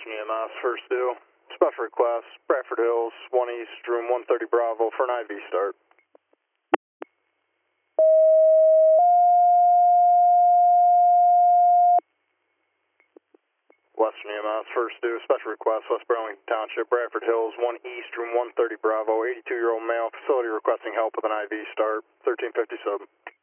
Western EMS, first due. Special request, Bradford Hills, 1 East, room 130 Bravo for an IV start. Western EMS, first due, special request, West Burlington Township, Bradford Hills, 1 East, room 130 Bravo, 82-year-old male, facility requesting help with an IV start, 1357.